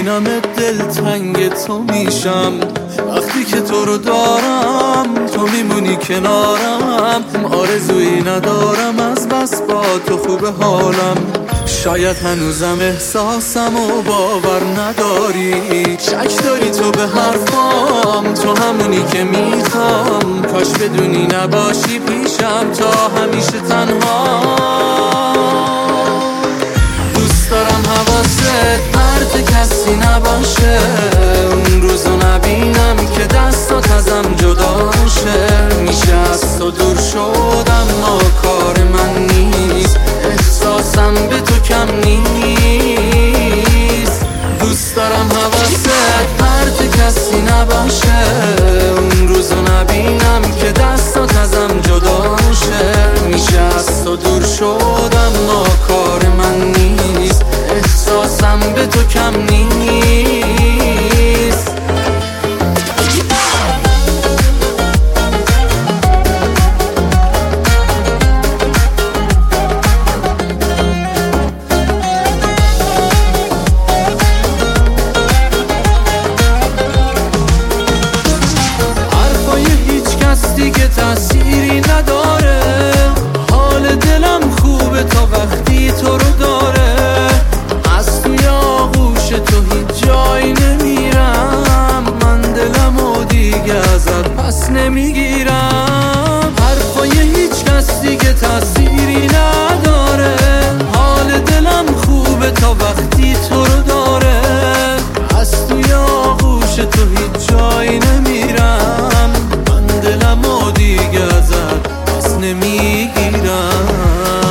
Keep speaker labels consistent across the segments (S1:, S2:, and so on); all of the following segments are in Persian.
S1: میبینم دلتنگ تو میشم. وقتی که تو رو دارم تو میمونی کنارم. آرزویی ندارم از بس با تو خوب حالم. شاید هنوزم احساسم و باور نداری. شک داری تو به حرفام، تو همونی که میخوام. کاش بدونی نباشی پیشم تا همیشه تنها. دوست دارم حواست پرت کسی نباشه. اون روزو نبینم که دستات ازم جدا شه. میشه از تو دور شدم اما کار من نیست. احساسم به تو کم نیست. دوست دارم حواست پرت کسی نباشه. اون روزو نبینم که دستات ازم جدا شه. میشه از تو دور شدم اما کار من نیست. احساسم به تو کم نیست. حرفای هیچ کس دیگه تأثیری نداره. حال دلم خوبه تا وقتی تو رو داره. از توی آغوش تو هیچ جایی نمیرم. من دلمو دیگه ازت پس نمیگیرم. حرفای هیچ کس دیگه تأثیری نداره. حال دلم خوبه تا وقتی تو رو داره. از توی آغوش تو هیچ جایی نمیرم. من دلمو دیگه ازت پس نمیگیرم.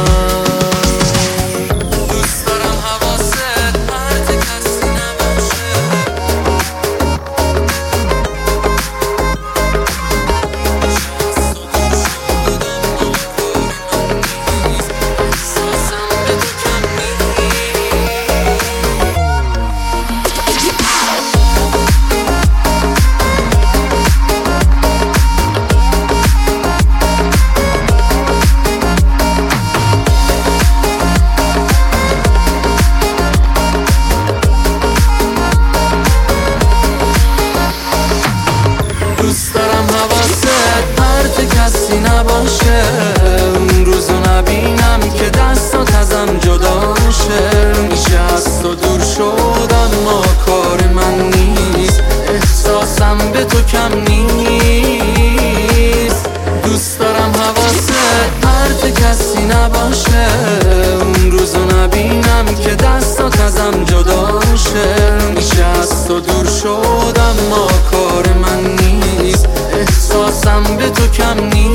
S1: دوست دارم حواست پرت کسی نباشه. اون روزو نبینم که دستات ازم جدا شه. میشه از تو دور شدم اما کار من نیست. احساسم به تو کم نیست. دوست دارم حواست پرت کسی نباشه. اون روزو نبینم که دستات ازم جدا شه. میشه از تو دور شدم اما کار من نیست. احساسم به تو کم نیست.